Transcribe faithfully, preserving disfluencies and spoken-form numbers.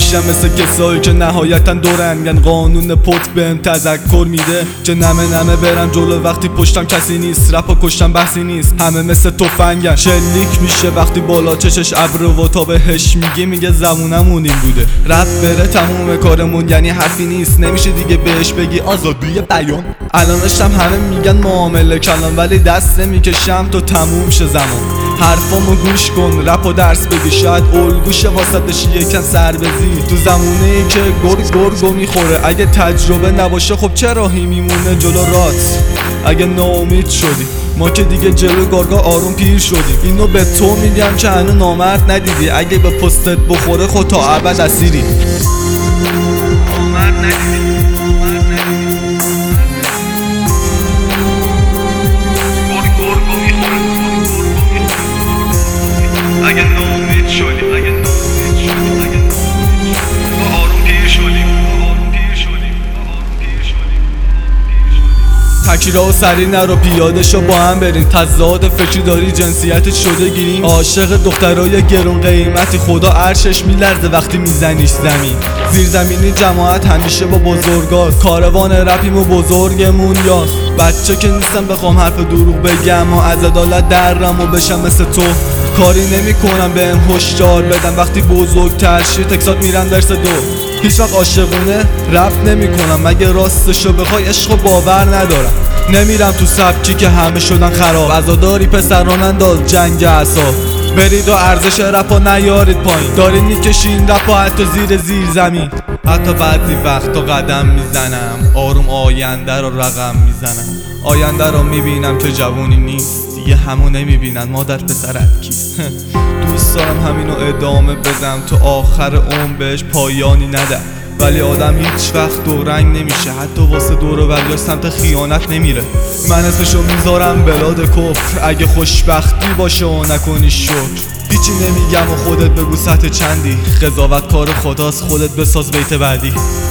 میشم مثل کسایی که نهایتا دورنگن. قانون پت بهم تذکر میده که نمه نمه برم جلو وقتی پشتم کسی نیست. رپا کشتم بحثی نیست، همه مثل تفنگن. شلیک میشه وقتی بالا چشش ابر و تا بهش میگه میگه زمونمون این بوده. رپ بره تموم کارمون یعنی حرفی نیست، نمیشه دیگه بهش بگی آزادی بیان. الانشم همه میگن معامله کلان، ولی دست نمیکشم تا تموم شه زمان. حرفامو گوش کن، رپ و درس بگی، شاید الگوشه واسطش یکن سر بزی. تو زمونه ای که گرگ گرگو میخوره، اگه تجربه نباشه خب چه راهی میمونه جلو رات. اگه ناامید شدی ما که دیگه جلو گارگا آروم پیر شدیم. اینو به تو میگم که هنو نامرد ندیدی، اگه به پستت بخوره خود تا ابد اسیری. نامرد ندیدی اگه ناامید شدی، اگه ناامید شدی، اگه ناامید شدی ما آروم پیر شدیم، ما آروم پیر شدیم، ما آروم پیر شدیم، ما آروم پیر شدیم. تکیرا و سری نرو پیاده شو با هم بریم. تضاد فکری داری جنسیتت شده گیریم. عاشق دخترای گرون قیمتی، خدا عرشش میلرزه وقتی میزنیش زمین. زیرزمینی جماعت همیشه با بزرگاست، کاروان رپیم و بزرگمون یاست. بچه که نیستم بخوام حرف دروغ بگم و از عدالت درم و بشم مثل تو. کاری نمی کنم بهم هشدار بدم، وقتی بزرگتر شی تکسات میرن درس دو. هیچ وقت عاشقونه رپ نمی کنم، مگه راستشو بخوای عشق و باور ندارم. نمیرم تو سبکی که همه شدن خراب، عزاداری پسران انداز جنگ اعصاب. برید و ارزش رپا نیارید پایین، دارید میکشین رپا حتی زیر زیر زمین. حتی بعضی وقتا قدم میزنم آروم آینده رو رقم میزنم. آینده رو میبینم که جوونی نیست، دیگه همو نمیبینن مادر پسرت کیست. دوست دارم همینو ادامه بدم تا آخر عمر بهش پایانی ندم، ولی آدم هیچ وقت دورنگ نمیشه، حتی واسه دور و بریاش سمت خیانت نمیره. من اسمشو میذارم بلاد کفر، اگه خوشبختی باشه و نکنی شکر. هیچی نمیگم و خودت بگو سطح چندی، قضاوت کار خداست خودت بساز بیت بعدی.